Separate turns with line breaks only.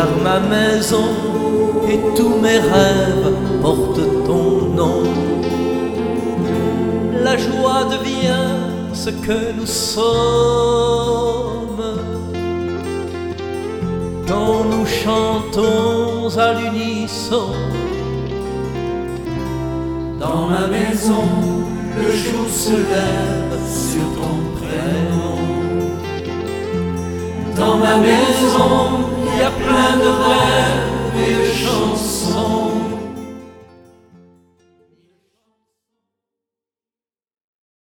car ma maison et tous mes rêves portent ton nom. La joie devient ce que nous sommes quand nous chantons à l'unisson.
Dans ma maison, le jour se lève sur ton prénom. Dans ma maison, il y a plein de rêves et de chansons.